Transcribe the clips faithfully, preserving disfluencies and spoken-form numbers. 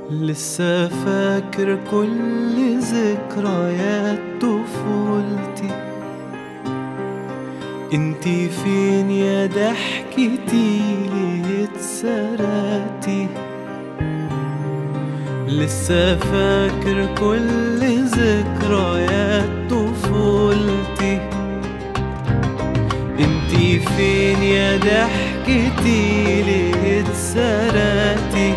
لسه فاكر كل ذكريات طفولتي. انتي فين يا ضحكتي ليه اتسرقتي؟ لسه فاكر كل ذكريات طفولتي. انتي فين يا ضحكتي ليه اتسرقتي؟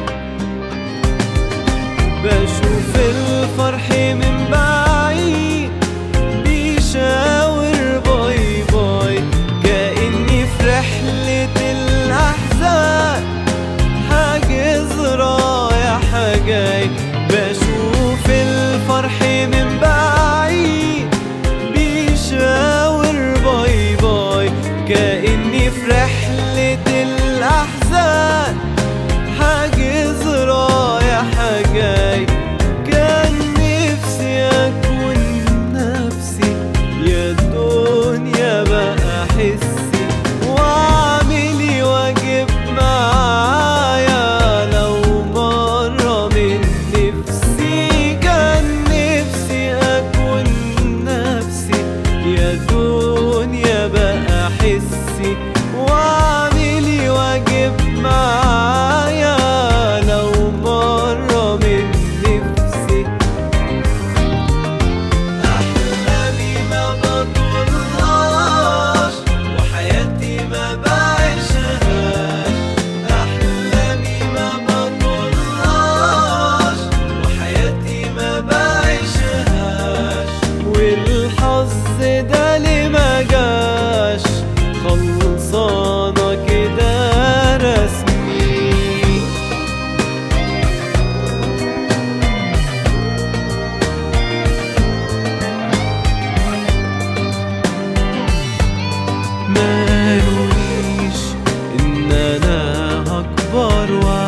بشوف الفرح من بعيد بيشاور باي باي، كأني في رحلة الأحزان حاجز رايح جاي. بشوف الفرح من بعيد بيشاور باي باي، كأني في رحلة الأحزان حاجز رايح جاي. كان نفسي أكون نفسي يا دنيا بقى حسي، وأعملي واجب معايا لو مرة من نفسي. كان نفسي أكون نفسي يا دنيا بقى حسي، وأعملي واجب معايا لو مرة من نفسي. أحلامي ما بطولهاش وحياتي ما بعيشهاش. أحلامي ما بطولهاش وحياتي ما بعيشهاش. والحظ ده اللي ما جاش خلصانة كده رسمي. ما قالوليش إن أنا هكبر